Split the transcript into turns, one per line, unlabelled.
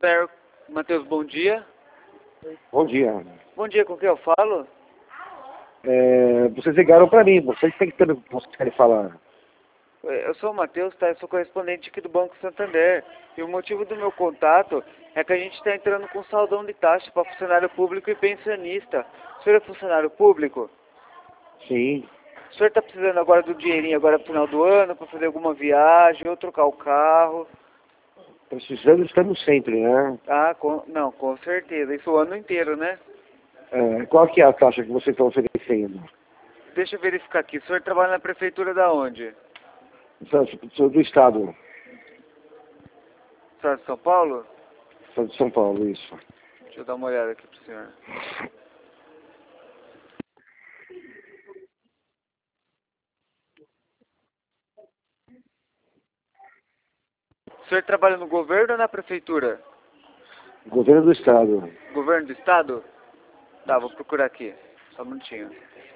Senhor Matheus, bom dia.
Bom dia.
Bom dia, com quem eu falo?
Vocês ligaram para mim, vocês têm que querem falar.
Eu sou o Matheus, tá? Eu sou correspondente aqui do Banco Santander. E o motivo do meu contato é que a gente está entrando com saldão de taxa para funcionário público e pensionista. O senhor é funcionário público?
Sim.
O senhor está precisando agora do dinheirinho agora pro final do ano para fazer alguma viagem ou trocar o carro?
Precisando, estamos sempre, né?
Ah, não, com certeza. Isso o ano inteiro, né?
Qual que é a taxa que vocês estão oferecendo?
Deixa eu verificar aqui. O senhor trabalha na prefeitura da onde?
Sou do Estado.
Estado de São Paulo?
Estado de São Paulo, isso.
Deixa eu dar uma olhada aqui pro senhor. O senhor trabalha no governo ou na prefeitura?
Governo do Estado.
Governo do estado? Tá, vou procurar aqui. Só um minutinho.